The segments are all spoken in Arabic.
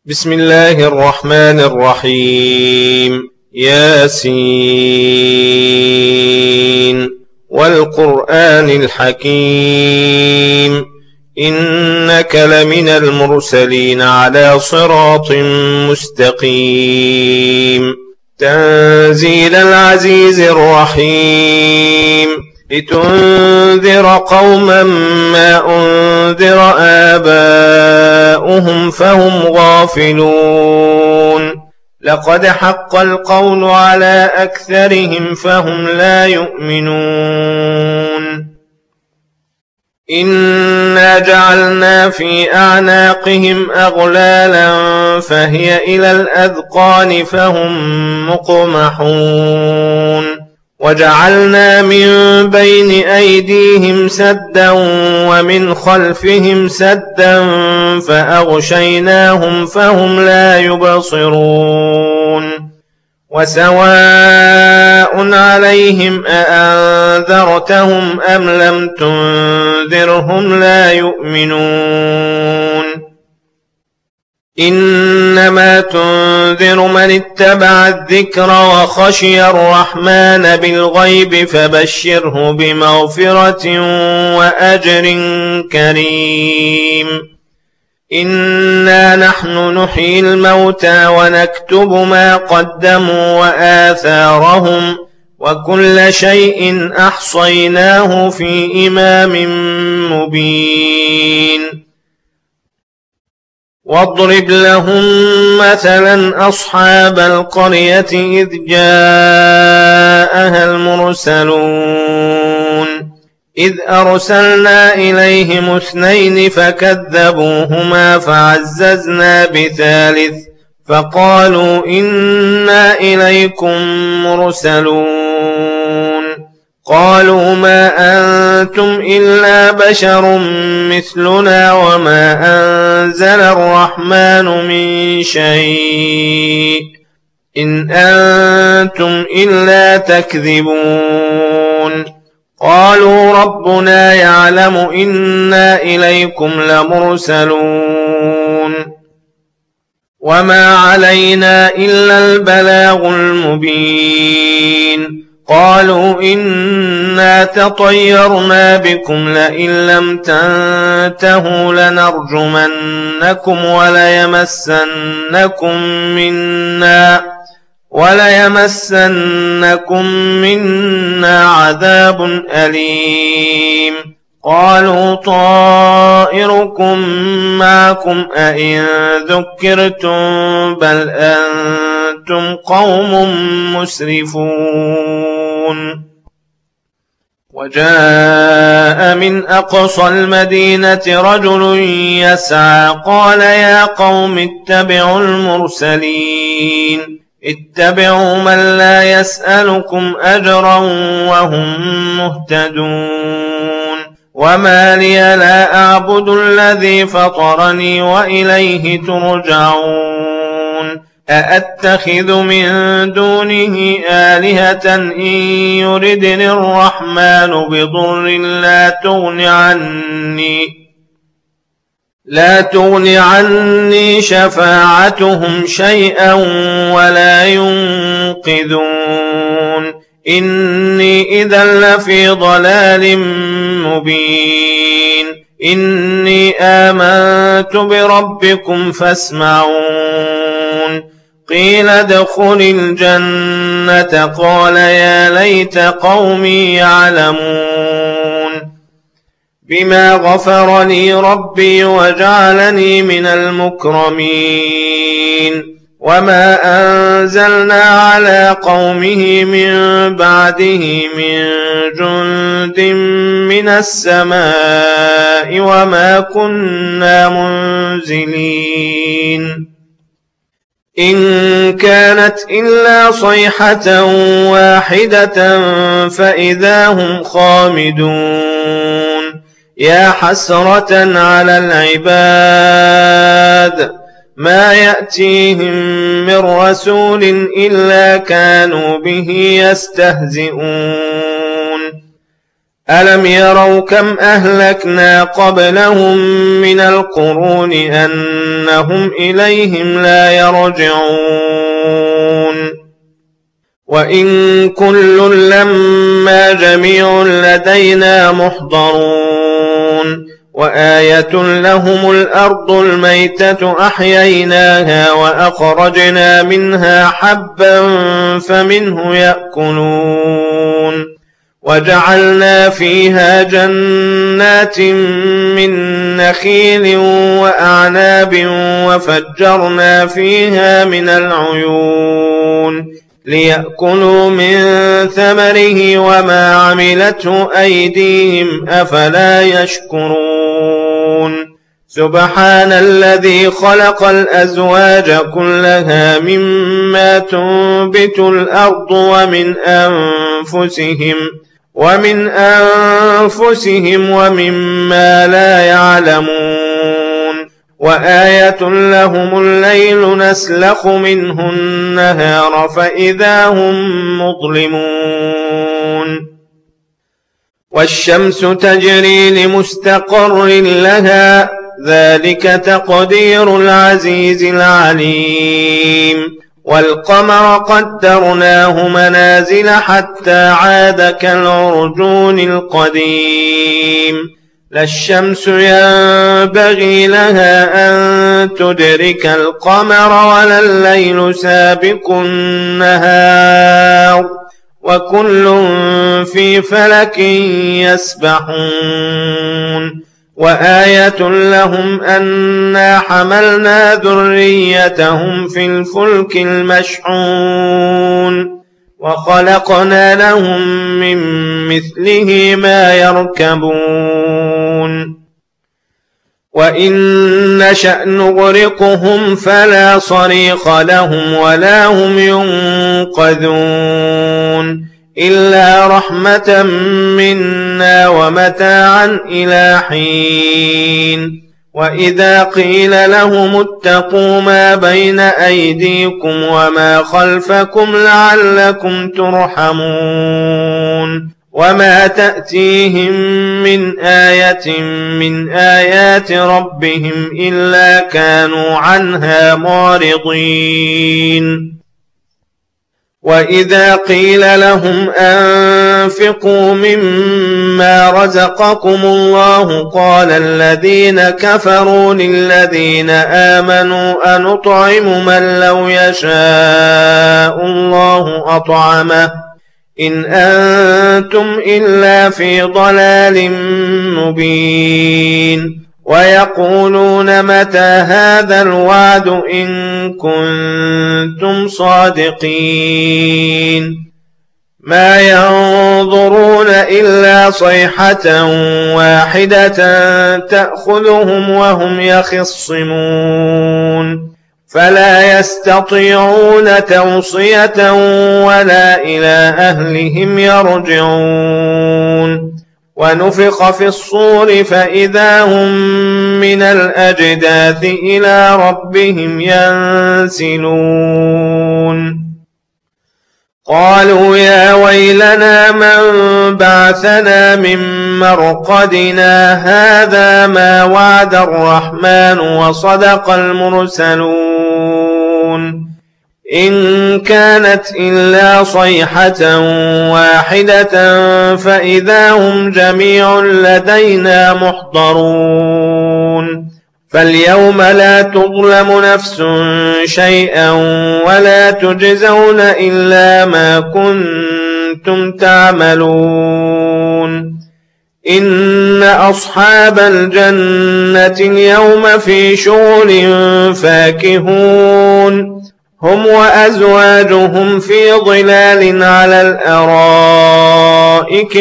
بسم الله الرحمن الرحيم. ياسين والقرآن الحكيم إنك لمن المرسلين على صراط مستقيم تنزيل العزيز الرحيم لتنذر قوما ما أنذر آباؤهم فهم غافلون لقد حق القول على أكثرهم فهم لا يؤمنون إنا جعلنا في أعناقهم أغلالا فهي إلى الأذقان فهم مقمحون وجعلنا من بين أيديهم سدا ومن خلفهم سدا فأغشيناهم فهم لا يبصرون وسواء عليهم أأنذرتهم أم لم تنذرهم لا يؤمنون إنما تنذر من اتبع الذكر وخشي الرحمن بالغيب فبشره بمغفرة وأجر كريم إنا نحن نحيي الموتى ونكتب ما قدموا وآثارهم وكل شيء أحصيناه في إمام مبين واضرب لهم مثلا أصحاب القرية إذ جاءها المرسلون إذ أرسلنا إليهم 2 فكذبوهما فعززنا بثالث فقالوا إنا إليكم مرسلون قالوا ما أنتم إلا بشر مثلنا وما أنزل الرحمن من شيء إن أنتم إلا تكذبون قالوا ربنا يعلم إنا إليكم لمرسلون وما علينا إلا البلاغ المبين قالوا إنا تطيرنا بكم لئن لم تنتهوا لنرجمنكم وليمسنكم منا عذاب أليم قالوا طائركم معكم أئن ذكرتم بل أنتم قوم مسرفون وجاء من أقصى المدينة رجل يسعى قال يا قوم اتبعوا المرسلين اتبعوا من لا يسألكم أجرا وهم مهتدون وما لي لا أعبد الذي فطرني وإليه ترجعون أأتخذ من دونه آلهة إن يردني الرحمن بضر لا تغن عني شفاعتهم شيئا ولا ينقذون إني إذا لفي ضلال مبين إني آمنت بربكم فاسمعون قيل ادخل الجنة قال يا ليت قومي يعلمون بما غفر لي ربي وجعلني من المكرمين وما أنزلنا على قومه من بعده من جند من السماء وما كنا منزلين إن كانت إلا صيحة واحدة فإذا هم خامدون يا حسرة على العباد ما يأتيهم من رسول إلا كانوا به يستهزئون ألم يروا كم أهلكنا قبلهم من القرون أنهم إليهم لا يرجعون وإن كل لما جميع لدينا محضرون وآية لهم الأرض الميتة أحييناها وأخرجنا منها حبا فمنه يأكلون وجعلنا فيها جنات من نخيل وأعناب وفجرنا فيها من العيون ليأكلوا من ثمره وما عملته أيديهم أفلا يشكرون سبحان الذي خلق الأزواج كلها مما تنبت الأرض ومن أنفسهم ومما لا يعلمون وآية لهم الليل نسلخ منه النهار فإذا هم مظلمون والشمس تجري لمستقر لها ذلك تقدير العزيز العليم والقمر قدرناه منازل حتى عاد كالعرجون القديم لا الشمس ينبغي لها أن تدرك القمر ولا الليل سابق النهار وكل في فلك يسبحون وآية لهم أنا حملنا ذريتهم في الفلك المشحون وخلقنا لهم من مثله ما يركبون وإن نشأ نغرقهم فلا صريخ لهم ولا هم ينقذون إلا رحمة منا ومتاعا إلى حين وإذا قيل لهم اتقوا ما بين أيديكم وما خلفكم لعلكم ترحمون وما تأتيهم من آية من آيات ربهم إلا كانوا عنها معرضين وإذا قيل لهم أنفقوا مما رزقكم الله قال الذين كفروا للذين آمنوا أنطعم من لو يشاء الله أطعمه إن أنتم إلا في ضلال مبين ويقولون متى هذا الوعد إن كنتم صادقين ما ينظرون إلا صيحة واحدة تأخذهم وهم يخصمون فلا يستطيعون توصية ولا إلى أهلهم يرجعون ونفخ في الصور فإذا هم من الأجداث إلى ربهم ينسلون قالوا يا ويلنا من بعثنا من مرقدنا هذا ما وعد الرحمن وصدق المرسلون إن كانت إلا صيحة واحدة فإذا هم جميع لدينا محضرون فاليوم لا تظلم نفس شيئا ولا تجزون إلا ما كنتم تعملون إن أصحاب الجنة اليوم في شغل فاكهون هم وأزواجهم في ظلال على الأرائك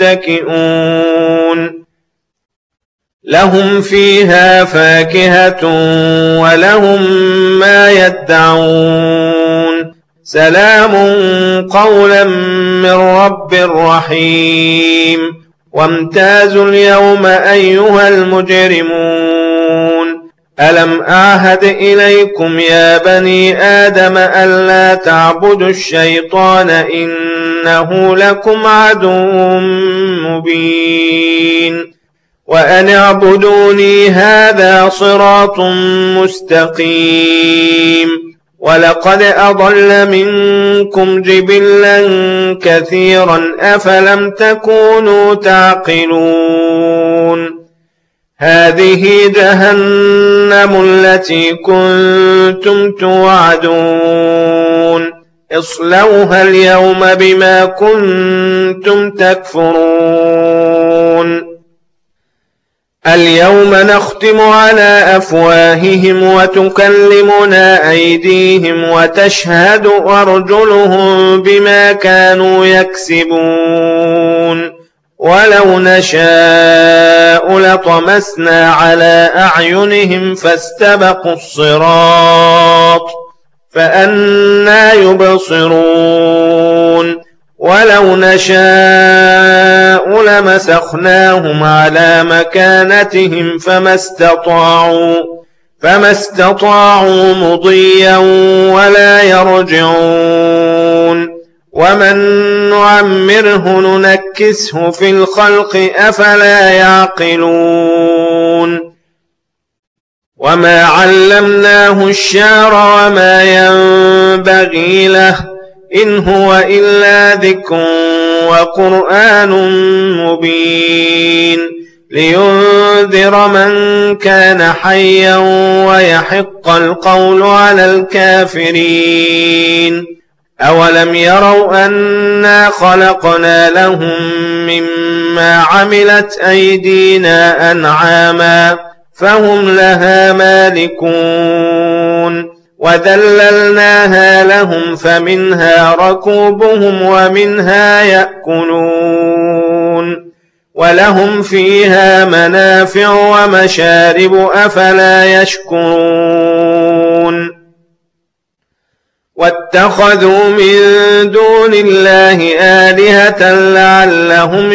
متكئون لهم فيها فاكهة ولهم ما يدعون سلام قولا من رب رحيم وامتازوا اليوم أيها المجرمون ألم أعهد إليكم يا بني آدم ألا تعبدوا الشيطان إنه لكم عدو مبين وأن اعبدوني هذا صراط مستقيم ولقد أضل منكم جبلا كثيرا أفلم تكونوا تعقلون هذه جهنم التي كنتم توعدون اصلوها اليوم بما كنتم تكفرون اليوم نختم على أفواههم وتكلمنا أيديهم وتشهد أرجلهم بما كانوا يكسبون ولو نشاء لطمسنا على أعينهم فاستبقوا الصراط فأنى يبصرون ولو نشاء لمسخناهم على مكانتهم فما استطاعوا مضيا ولا يرجعون ومن نعمره ننكسه في الخلق أفلا يعقلون وما علمناه الشعر وما ينبغي له إن هو إلا ذكر وقرآن مبين لينذر من كان حيا ويحق القول على الكافرين أولم يروا أنا خلقنا لهم مما عملت أيدينا أنعاما فهم لها مالكون وذللناها لهم فمنها ركوبهم ومنها يأكلون ولهم فيها منافع ومشارب أفلا يشكرون واتخذوا من دون الله آلهة لعلهم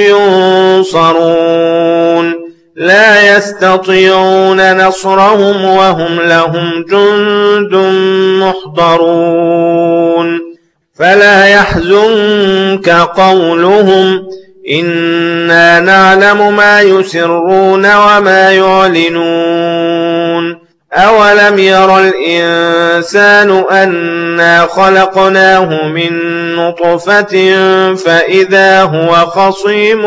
ينصرون لا يستطيعون نصرهم وهم لهم جند محضرون فلا يحزنك قولهم إنا نعلم ما يسرون وما يعلنون أولم ير الإنسان أنا خلقناه من نطفة فإذا هو خصيم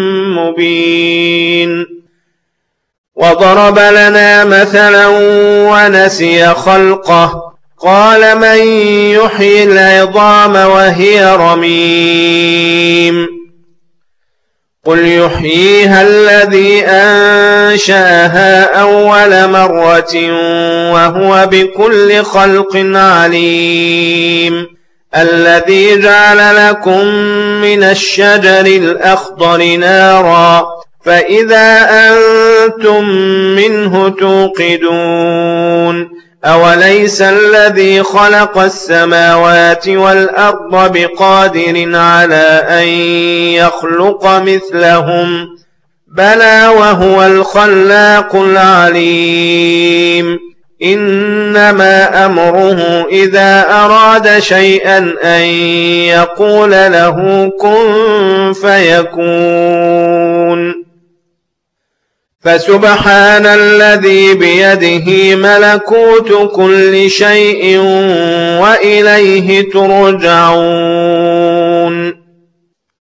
مبين وضرب لنا مثلا ونسي خلقه قال من يحيي العظام وهي رميم قل يحييها الذي أنشأها أول مرة وهو بكل خلق عليم الذي جعل لكم من الشجر الأخضر نارا فإذا أنتم منه توقدون أوليس الذي خلق السماوات والأرض بقادر على أن يخلق مثلهم بلى وهو الخلاق العليم إنما أمره إذا أراد شيئا أن يقول له كن فيكون فسبحان الذي بيده ملكوت كل شيء وإليه ترجعون